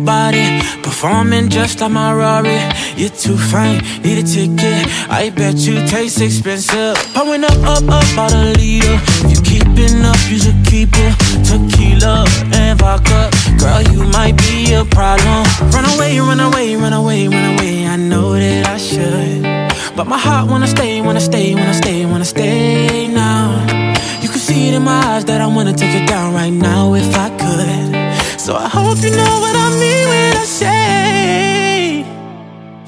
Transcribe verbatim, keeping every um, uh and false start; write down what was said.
body, performing just like my Rari. You're too fine, need a ticket. I bet you taste expensive. Pouring up, up, up, about a liter. If you keeping up, you should keep it. Tequila and vodka, girl, you might be a problem. Run away, run away, run away, run away. I know that I should, but my heart wanna stay, wanna stay, wanna stay, wanna stay now. You can see it in my eyes that I wanna take it down right now if I could. So I hope you know what